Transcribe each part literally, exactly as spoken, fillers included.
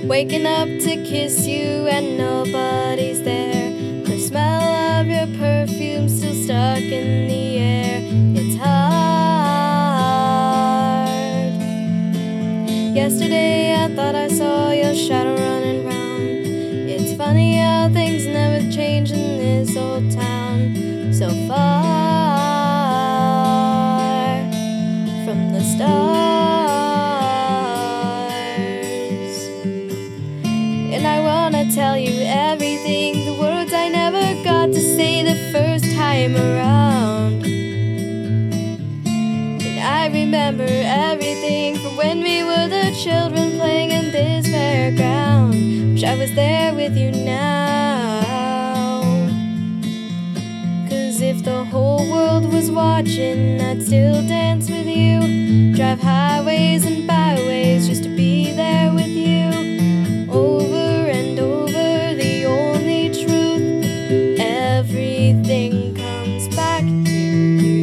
Waking up to kiss you and nobody's there. The smell of your perfume still stuck in the air. It's hard. Yesterday I thought I saw your shadow running round. It's funny how things never change in this old town. So far from the stars. And I wanna tell you everything, the words I never got to say the first time around. And I remember everything from when we were the children playing in this fairground. Wish I was there with you now. 'Cause if the whole world was watching, I'd still dance with you. Drive highways and byways just to be there with you. Over and over, the only truth, everything comes back to you.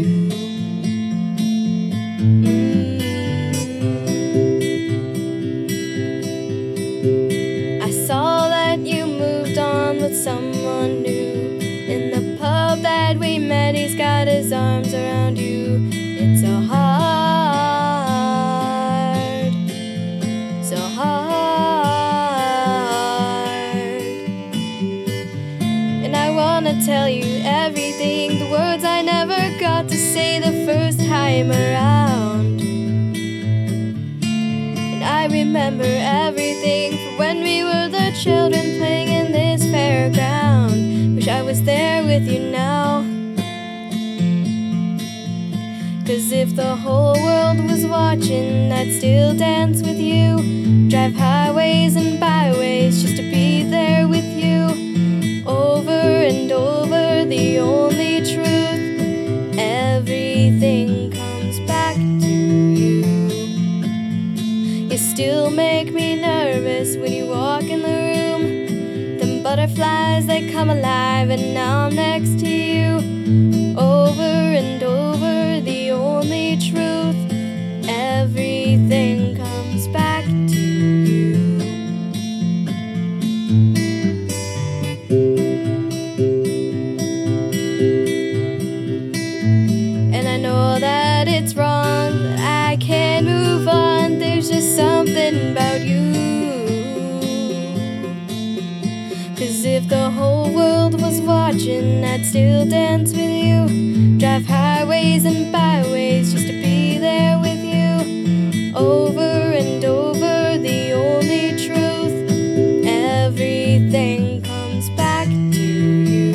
mm. I saw that you moved on with someone new. In the pub that we met, he's got his arms around you. It's so hard, so hard. And I wanna tell you everything, the words I never got to say the first time around. And I remember everything from when we were the children playing in this fairground. Wish I was there with you now. 'Cause if the whole world was watching, I'd still dance with you. Drive highways and byways just to be there with you. Over and over, the only truth, everything comes back to you. You still make me nervous when you walk in the room. Them butterflies, they come alive and now I'm next to you. Over and over, the only truth, everything comes back to you. And I know that it's wrong, that I can't move on. There's just something about you. 'Cause if the whole world was watching, I'd still dance with you. Drive highways and byways just to be there with you. Over and over, the only truth, everything comes back to you.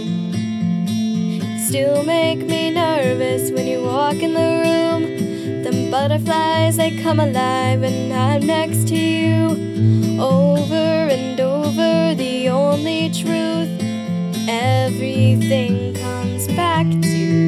You still make me nervous when you walk in the room. Them butterflies, they come alive and I'm next to you. Over and over, the only truth, everything comes back to you.